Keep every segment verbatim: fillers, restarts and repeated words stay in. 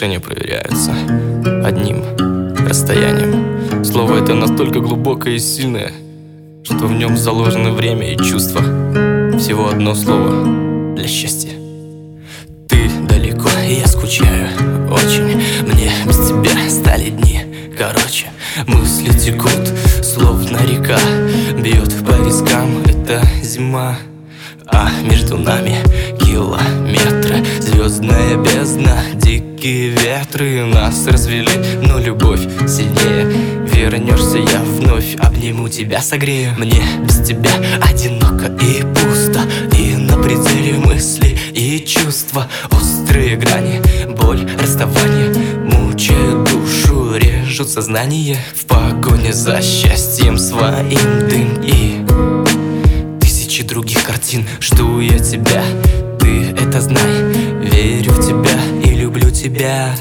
отношения проверяются одним расстоянием. Слово это настолько глубокое и сильное, что в нем заложено время и чувства. Всего одно слово для счастья. Ты далеко, и я скучаю очень. Мне без тебя стали дни короче. Мысли текут, словно река, бьет по вискам эта зима. А между нами километры, звездная бездна, дикие ветры нас развели, но любовь сильнее. Вернешься, я вновь обниму тебя, согрею. Мне без тебя одиноко и пусто, и на пределе мысли и чувства. Острые грани, боль, расставание мучают душу, режут сознание. В погоне за счастьем своим дым и тысячи других картин. Жду я тебя, ты это знай. Верю в тебя и люблю тебя.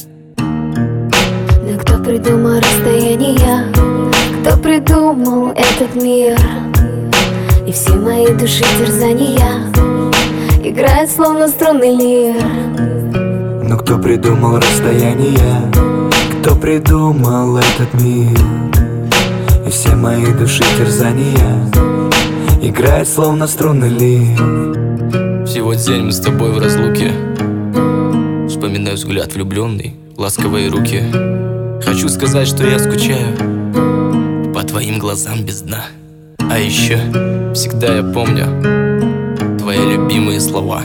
Но кто придумал расстояние? Кто придумал этот мир? И все мои души терзания играет словно струнный лир. Но кто придумал расстояние? Кто придумал этот мир? И все мои души терзания играет словно струнный лир. Всего день мы с тобой в разлуке. Вспоминаю взгляд влюбленный, ласковые руки. Хочу сказать, что я скучаю по твоим глазам без дна. А еще всегда я помню твои любимые слова.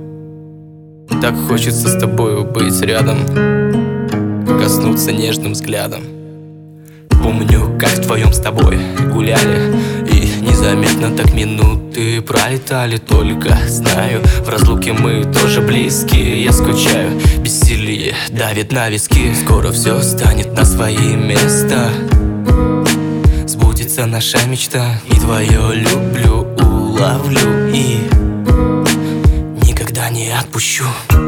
Так хочется с тобою быть рядом, коснуться нежным взглядом. Помню, как вдвоем с тобой гуляли, и незаметно так минуты пролетали. Только знаю, в разлуке мы тоже близки. Я скучаю, бессилие давит на виски. Скоро все станет на свои места, сбудется наша мечта. И твое люблю уловлю и никогда не отпущу.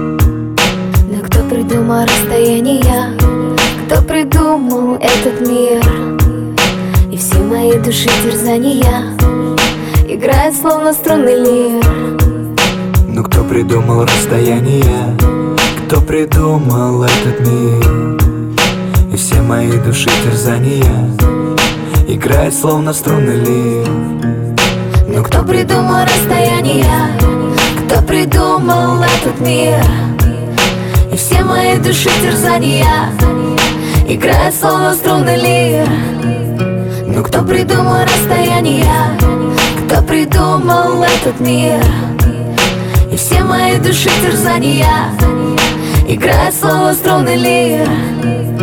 Но кто придумал расстояние? Кто придумал этот мир? И все мои души терзания играет словно струнный лир. Но кто придумал расстояние? Кто придумал этот мир? И все мои души терзания играет словно струнный лир. Но кто придумал расстояние? Кто придумал этот мир? И все мои души терзания играет словно струнный лир. Но кто придумал расстояние? Кто придумал этот мир? И все мои души терзания играет словно струнный лир.